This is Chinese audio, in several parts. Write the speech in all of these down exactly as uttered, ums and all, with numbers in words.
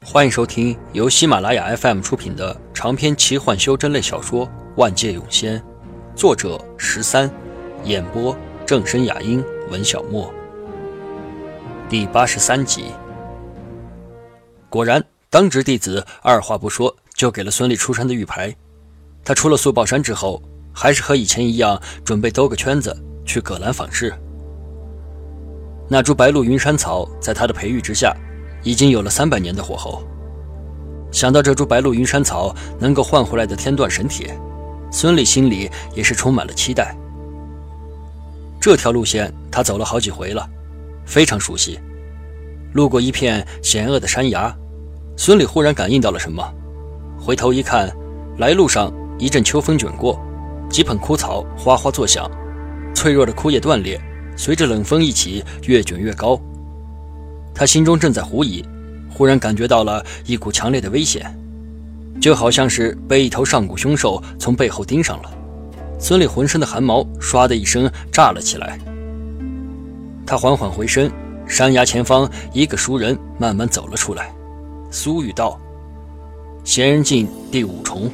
欢迎收听由喜马拉雅 F M 出品的长篇奇幻修真类小说《万界涌仙》，作者十三，演播正声雅音文小墨。第八十三集。果然，当值弟子二话不说就给了孙俪出山的玉牌。他出了速报山之后，还是和以前一样，准备兜个圈子去葛兰访视。那株白鹿云山草在他的培育之下，已经有了三百年的火候。想到这株白鹿云山草能够换回来的天断神铁，孙俪心里也是充满了期待。这条路线他走了好几回了，非常熟悉。路过一片险恶的山崖，孙俪忽然感应到了什么，回头一看，来路上一阵秋风卷过，几捧枯草哗哗作响，脆弱的枯叶断裂，随着冷风一起越卷越高。他心中正在狐疑，忽然感觉到了一股强烈的危险，就好像是被一头上古凶兽从背后盯上了。孙俪浑身的汗毛唰的一声炸了起来。他缓缓回身，山崖前方一个熟人慢慢走了出来，苏玉道。闲人境第五重。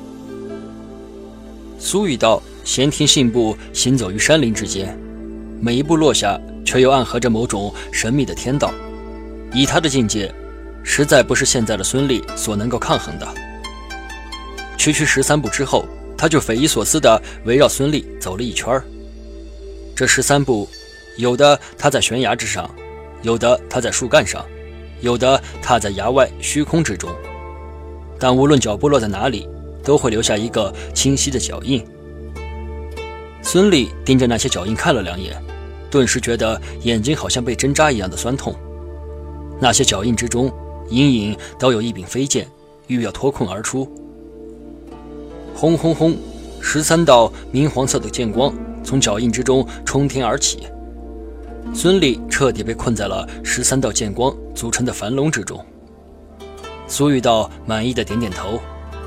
苏玉道闲庭信步行走于山林之间，每一步落下却又暗合着某种神秘的天道。以他的境界，实在不是现在的孙俪所能够抗衡的。区区十三步之后，他就匪夷所思地围绕孙俪走了一圈。这十三步，有的他在悬崖之上，有的他在树干上，有的踏在崖外虚空之中，但无论脚步落在哪里，都会留下一个清晰的脚印。孙俪盯着那些脚印看了两眼，顿时觉得眼睛好像被针扎一样的酸痛。那些脚印之中，隐隐都有一柄飞剑，欲要脱困而出。轰轰轰，十三道明黄色的剑光从脚印之中冲天而起。孙俪彻底被困在了十三道剑光组成的樊笼之中。苏玉道满意的点点头。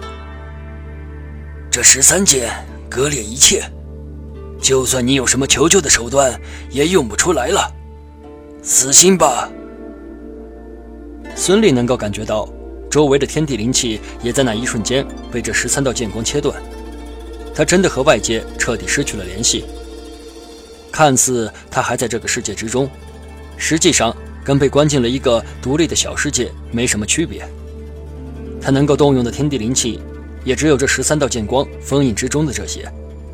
这十三剑割裂一切，就算你有什么求救的手段，也用不出来了。死心吧。 孙俪能够感觉到，周围的天地灵气也在那一瞬间被这十三道剑光切断。他真的和外界彻底失去了联系。看似他还在这个世界之中，实际上跟被关进了一个独立的小世界没什么区别。他能够动用的天地灵气，也只有这十三道剑光封印之中的这些。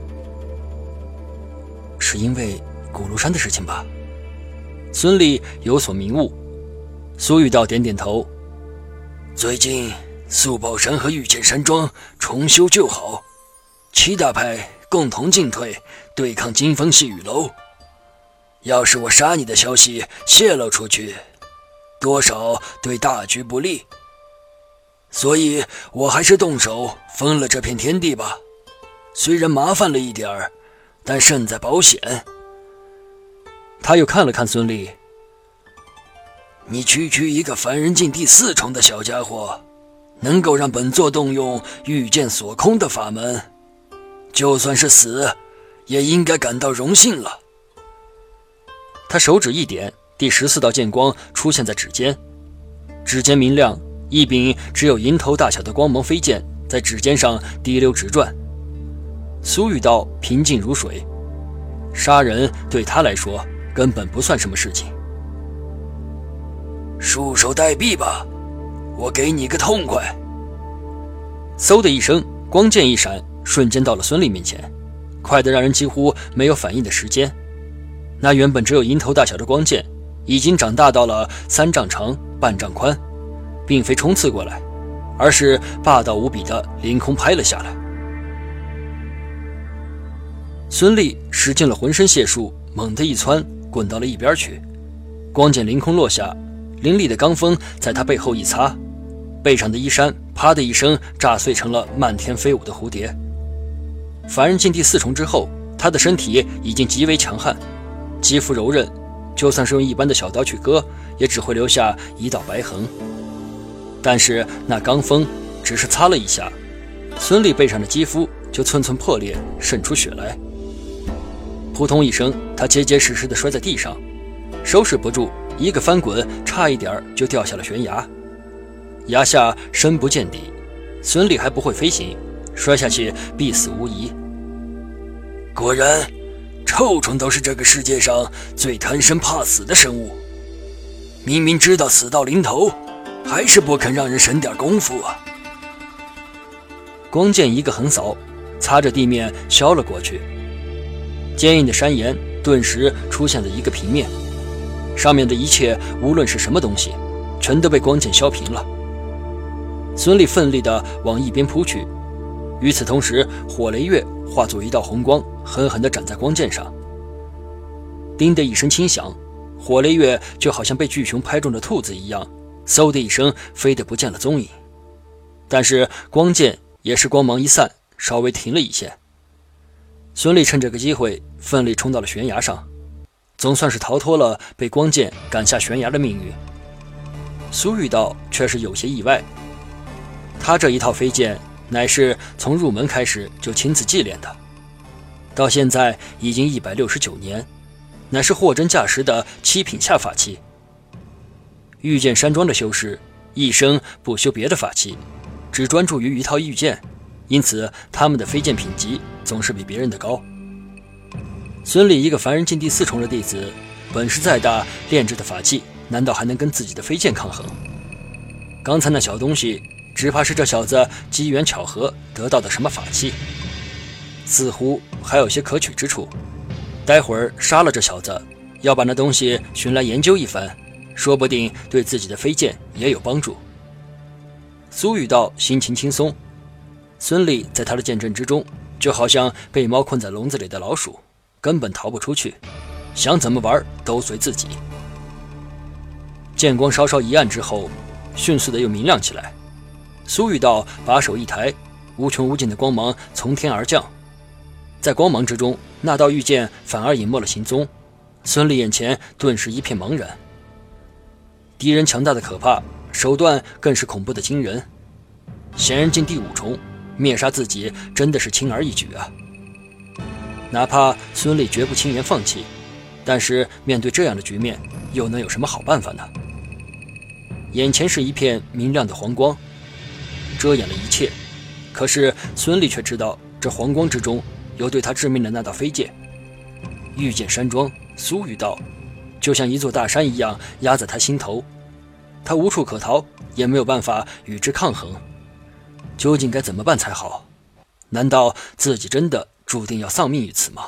是因为古庐山的事情吧？孙俪有所明悟。苏玉道点点头。 最近速宝山和御剑山庄重修旧好，七大派共同进退，对抗金风细雨楼。要是我杀你的消息泄露出去，多少对大局不利，所以我还是动手封了这片天地吧。虽然麻烦了一点儿，但胜在保险。 他又看了看孙俪。 你区区一个凡人境第四重的小家伙，能够让本座动用御剑锁空的法门，就算是死，也应该感到荣幸了。 他手指一点，第十四道剑光出现在指尖，指尖明亮，一柄只有蝇头大小的光芒飞剑在指尖上滴溜直转。苏玉道平静如水，杀人对他来说根本不算什么事情。 束手待毙吧，我给你个痛快。 嗖的一声，光剑一闪，瞬间到了孙俪面前，快得让人几乎没有反应的时间。那原本只有蝇头大小的光剑，已经长大到了三丈长半丈宽，并非冲刺过来，而是霸道无比的凌空拍了下来。孙俪使尽了浑身解数，猛地一窜，滚到了一边去。光剑凌空落下，凌厉的罡风在他背后一擦，背上的衣衫啪的一声炸碎成了漫天飞舞的蝴蝶。凡人境第四重之后，他的身体已经极为强悍，肌肤柔韧，就算是用一般的小刀去割，也只会留下一道白痕。但是那罡风只是擦了一下，孙俪背上的肌肤就寸寸破裂，渗出血来。扑通一声，他结结实实地摔在地上，收拾不住，一个翻滚，差一点就掉下了悬崖。 崖下深不见底，孙俪还不会飞行，摔下去必死无疑。 果然，臭虫都是这个世界上最贪生怕死的生物。明明知道死到临头，还是不肯让人省点功夫啊！ 光剑一个横扫，擦着地面削了过去。坚硬的山岩顿时出现了一个平面，上面的一切无论是什么东西，全都被光剑削平了。孙俪奋力地往一边扑去，与此同时，火雷月化作一道红光，狠狠地斩在光剑上。叮的一声轻响，火雷月就好像被巨熊拍中的兔子一样，嗖的一声飞得不见了踪影。但是光剑也是光芒一散，稍微停了一线。孙俪趁这个机会奋力冲到了悬崖上，总算是逃脱了被光剑赶下悬崖的命运。苏玉道却是有些意外，他这一套飞剑乃是从入门开始就亲自祭炼的，到现在已经一百六十九年，乃是货真价实的七品下法器。御剑山庄的修士一生不修别的法器，只专注于一套御剑，因此他们的飞剑品级总是比别人的高。孙俪一个凡人境第四重的弟子，本事再大，炼制的法器难道还能跟自己的飞剑抗衡？刚才那小东西只怕是这小子机缘巧合得到的什么法器，似乎还有些可取之处。待会儿杀了这小子，要把那东西寻来研究一番，说不定对自己的飞剑也有帮助。苏玉道心情轻松，孙俪在他的剑阵之中，就好像被猫困在笼子里的老鼠，根本逃不出去，想怎么玩都随自己。剑光稍稍一暗之后，迅速的又明亮起来。苏玉道把手一抬，无穷无尽的光芒从天而降，在光芒之中，那道御剑反而隐没了行踪。孙俪眼前顿时一片茫然。敌人强大的可怕，手段更是恐怖的惊人。显然境第五重，灭杀自己真的是轻而易举啊！哪怕孙俪绝不轻言放弃，但是面对这样的局面，又能有什么好办法呢？眼前是一片明亮的黄光，遮掩了一切，可是孙俪却知道，这黄光之中有对他致命的那道飞剑。御剑山庄，苏玉道，就像一座大山一样压在他心头，他无处可逃，也没有办法与之抗衡。究竟该怎么办才好？难道自己真的注定要丧命于此吗？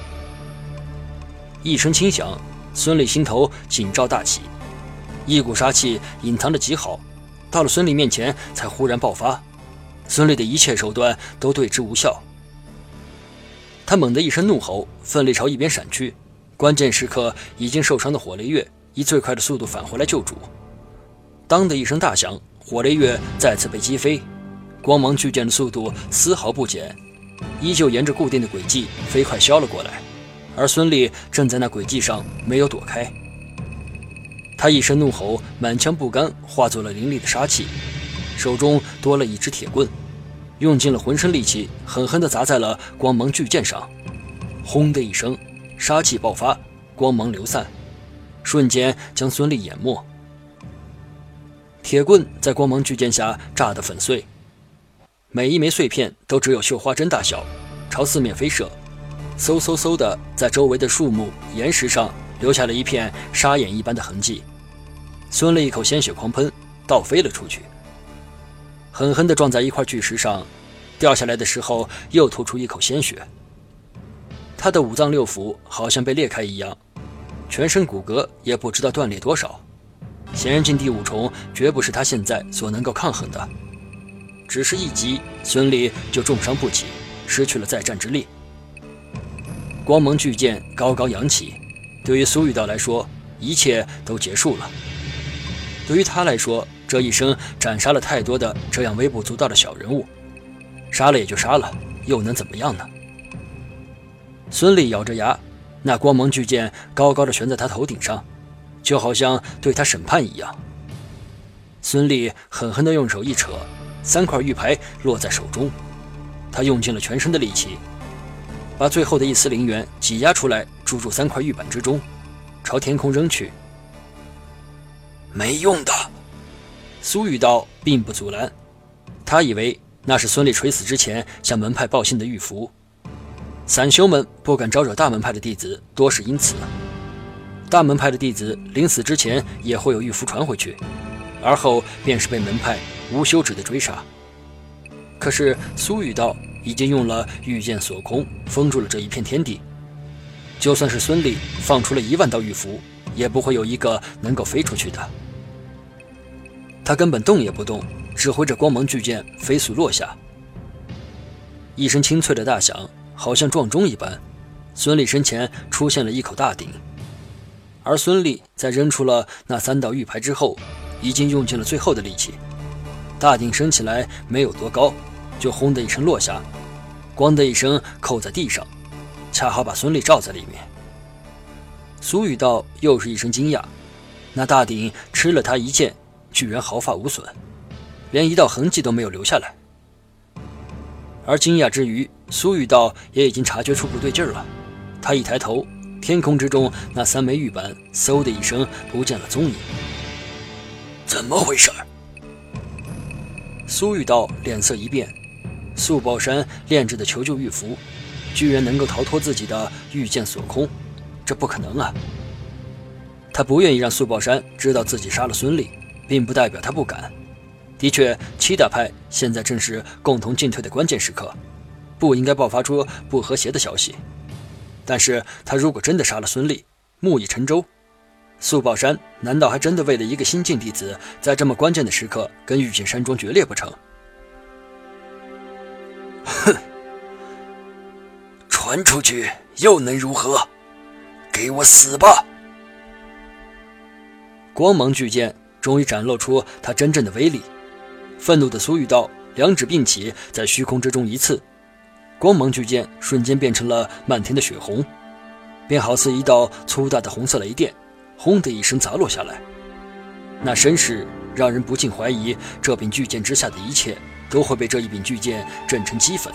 一声轻响，孙俪心头警兆大起，一股杀气隐藏得极好，到了孙俪面前才忽然爆发。孙俪的一切手段都对之无效，他猛地一声怒吼，奋力朝一边闪去。关键时刻，已经受伤的火雷月以最快的速度返回来救主。当的一声大响，火雷月再次被击飞，光芒巨剑的速度丝毫不减，依旧沿着固定的轨迹飞快削了过来，而孙俪正在那轨迹上没有躲开。他一声怒吼，满腔不甘化作了凌厉的杀气，手中多了一支铁棍，用尽了浑身力气，狠狠地砸在了光芒巨剑上。轰的一声，杀气爆发，光芒流散，瞬间将孙俪淹没。铁棍在光芒巨剑下炸得粉碎，每一枚碎片都只有绣花针大小，朝四面飞射，嗖嗖嗖的在周围的树木岩石上留下了一片沙眼一般的痕迹。孙俪一口鲜血狂喷，倒飞了出去，狠狠地撞在一块巨石上，掉下来的时候又吐出一口鲜血。他的五脏六腑好像被裂开一样，全身骨骼也不知道断裂多少。显然境第五重绝不是他现在所能够抗衡的，只是一击，孙俪就重伤不起，失去了再战之力。光芒巨剑高高扬起，对于苏玉道来说，一切都结束了。对于他来说，这一生斩杀了太多的这样微不足道的小人物，杀了也就杀了，又能怎么样呢？孙俪咬着牙，那光芒巨剑高高的悬在他头顶上，就好像对他审判一样。孙俪狠狠地用手一扯，三块玉牌落在手中，他用尽了全身的力气，把最后的一丝灵元挤压出来，注入三块玉板之中，朝天空扔去。 没用的！ 苏玉道并不阻拦，他以为那是孙俪垂死之前向门派报信的玉符。散修们不敢招惹大门派的弟子，多是因此。大门派的弟子临死之前也会有玉符传回去，而后便是被门派无休止的追杀。可是苏玉道已经用了御剑锁空封住了这一片天地，就算是孙俪放出了一万道玉符，也不会有一个能够飞出去的。他根本动也不动，指挥着光芒巨剑飞速落下。一声清脆的大响，好像撞钟一般，孙俪身前出现了一口大鼎。而孙俪在扔出了那三道玉牌之后，已经用尽了最后的力气。大鼎升起来没有多高，就轰的一声落下，咣的一声扣在地上，恰好把孙俪罩在里面。苏玉道又是一声惊讶，那大鼎吃了他一剑，居然毫发无损，连一道痕迹都没有留下来。而惊讶之余，苏玉道也已经察觉出不对劲了。他一抬头，天空之中那三枚玉板嗖的一声不见了踪影。 怎么回事？ 苏玉道脸色一变，素宝山炼制的求救玉符居然能够逃脱自己的御剑锁空，这不可能啊！他不愿意让素宝山知道自己杀了孙俪，并不代表他不敢。的确，七大派现在正是共同进退的关键时刻，不应该爆发出不和谐的消息。但是他如果真的杀了孙俪，木已成舟，素宝山难道还真的为了一个新晋弟子，在这么关键的时刻跟御剑山庄决裂不成？ 哼，传出去又能如何？给我死吧！ 光芒巨剑终于展露出它真正的威力。愤怒的苏玉道两指并起，在虚空之中一刺，光芒巨剑瞬间变成了漫天的血红，便好似一道粗大的红色雷电，轰的一声砸落下来。那声势让人不禁怀疑，这柄巨剑之下的一切都会被这一柄巨剑震成齑粉。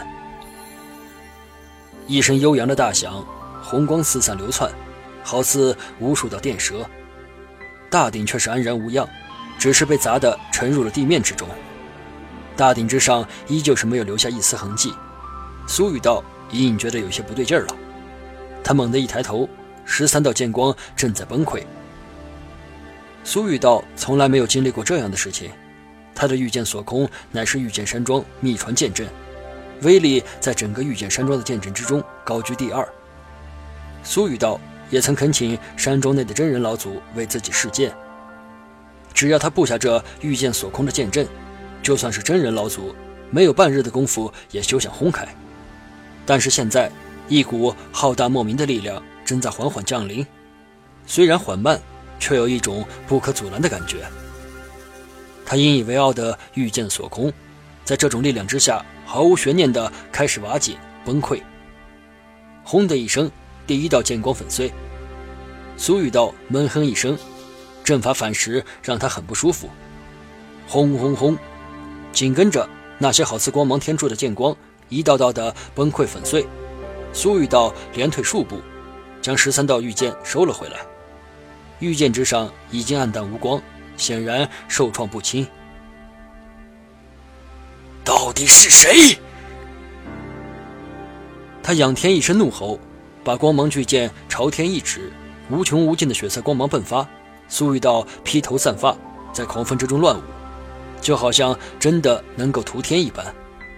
一声悠扬的大响，红光四散流窜，好似无数道电蛇。大鼎却是安然无恙，只是被砸得沉入了地面之中。大鼎之上依旧是没有留下一丝痕迹。苏玉道隐隐觉得有些不对劲儿了，他猛地一抬头，十三道剑光正在崩溃。苏玉道从来没有经历过这样的事情，他的御剑锁空乃是御剑山庄秘传剑阵，威力在整个御剑山庄的剑阵之中高居第二。苏玉道也曾恳请山庄内的真人老祖为自己试剑，只要他布下这御剑锁空的剑阵，就算是真人老祖，没有半日的功夫也休想轰开。但是现在，一股浩大莫名的力量正在缓缓降临，虽然缓慢，却有一种不可阻拦的感觉。他引以为傲的御剑锁空，在这种力量之下，毫无悬念地开始瓦解崩溃。轰的一声，第一道剑光粉碎。苏玉道闷哼一声，阵法反噬让他很不舒服。轰轰轰，紧跟着那些好似光芒天柱的剑光一道道的崩溃粉碎。苏玉道连退数步，将十三道御剑收了回来。御剑之上已经暗淡无光，显然受创不轻。 到底是谁？ 他仰天一声怒吼，把光芒巨剑朝天一指，无穷无尽的血色光芒迸发。苏玉道披头散发，在狂风之中乱舞，就好像真的能够屠天一般。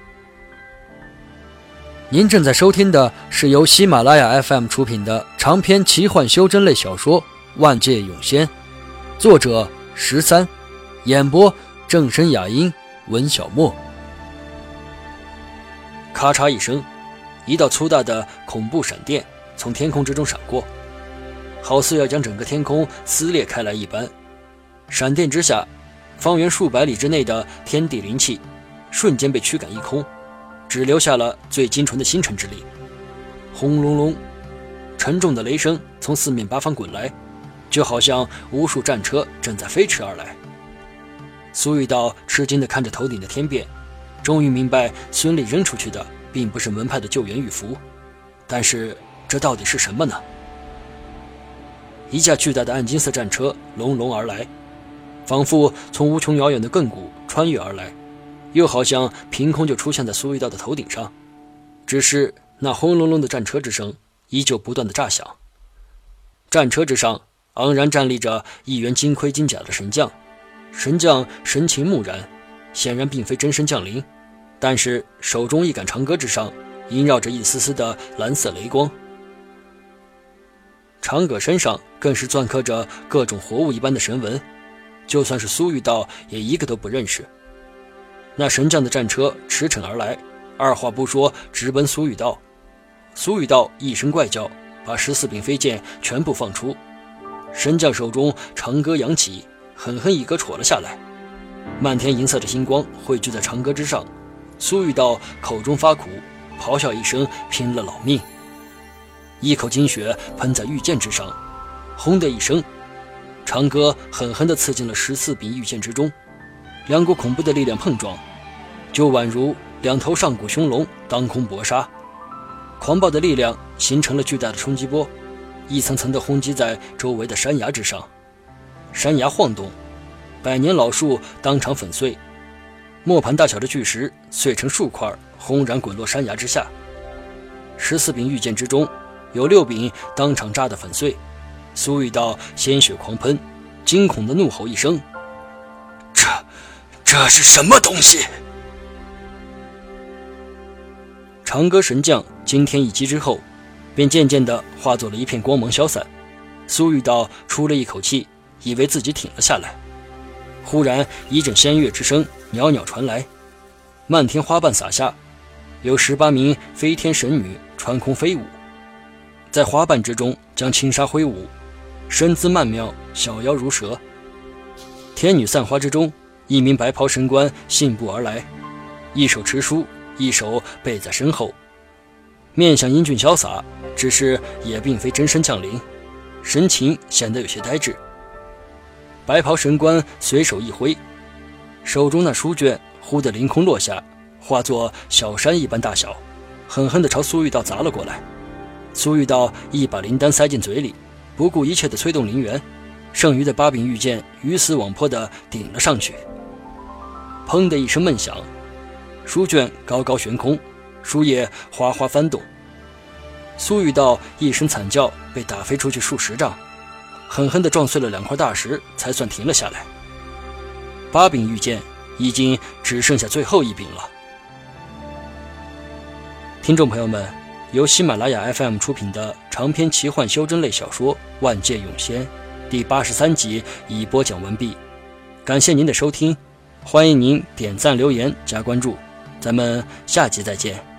您正在收听的是由喜马拉雅 F M 出品的长篇奇幻修真类小说《万界涌仙》，作者十三，演播正声雅音，文小沫。咔嚓一声，一道粗大的恐怖闪电从天空之中闪过，好似要将整个天空撕裂开来一般。闪电之下，方圆数百里之内的天地灵气瞬间被驱赶一空，只留下了最精纯的星辰之力。轰隆隆，沉重的雷声从四面八方滚来，就好像无数战车正在飞驰而来。苏玉道吃惊地看着头顶的天边，终于明白孙俪扔出去的并不是门派的救援玉符，但是这到底是什么呢？一架巨大的暗金色战车隆隆而来， 仿佛从无穷遥远的亘古穿越而来，又好像凭空就出现在苏玉道的头顶上。只是那轰隆隆的战车之声依旧不断的炸响。战车之上昂然站立着一员金盔金甲的神将，神将神情木然，显然并非真身降临，但是手中一杆长戈之上萦绕着一丝丝的蓝色雷光，长戈身上更是篆刻着各种活物一般的神纹，就算是苏玉道也一个都不认识。那神将的战车驰骋而来，二话不说直奔苏玉道。苏玉道一声怪叫，把十四柄飞剑全部放出，神将手中长戈扬起，狠狠一戈戳了下来，漫天银色的星光汇聚在长戈之上。苏玉道口中发苦，咆哮一声，拼了老命，一口金血喷在玉剑之上，轰的一声，长戈狠狠地刺进了十四柄玉剑之中，两股恐怖的力量碰撞，就宛如两头上古凶龙当空搏杀，狂暴的力量形成了巨大的冲击波，一层层地轰击在周围的山崖之上，山崖晃动，百年老树当场粉碎，磨盘大小的巨石碎成数块，轰然滚落山崖之下。十四柄玉剑之中有六柄当场炸得粉碎，苏玉道鲜血狂喷，惊恐的怒吼一声： 这这是什么东西？ 长戈神将惊天一击之后，便渐渐地化作了一片光芒消散。苏玉道出了一口气，以为自己挺了下来。忽然一阵仙乐之声袅袅传来，漫天花瓣洒下，有十八名飞天神女穿空飞舞，在花瓣之中将轻纱挥舞，身姿曼妙，小腰如蛇。天女散花之中，一名白袍神官信步而来，一手持书，一手背在身后，面相英俊潇洒，只是也并非真身降临，神情显得有些呆滞。白袍神官随手一挥，手中那书卷忽地凌空落下，化作小山一般大小，狠狠地朝苏玉道砸了过来。苏玉道一把灵丹塞进嘴里，不顾一切地催动灵元，剩余的八柄玉剑鱼死网破地顶了上去。砰的一声闷响，书卷高高悬空，书页哗哗翻动。苏玉道一声惨叫，被打飞出去数十丈，狠狠地撞碎了两块大石，才算停了下来。八柄玉剑已经只剩下最后一柄了。听众朋友们，由喜马拉雅 F M 出品的长篇奇幻修真类小说《万界涌仙》第八十三集已播讲完毕，感谢您的收听，欢迎您点赞留言加关注，咱们下集再见。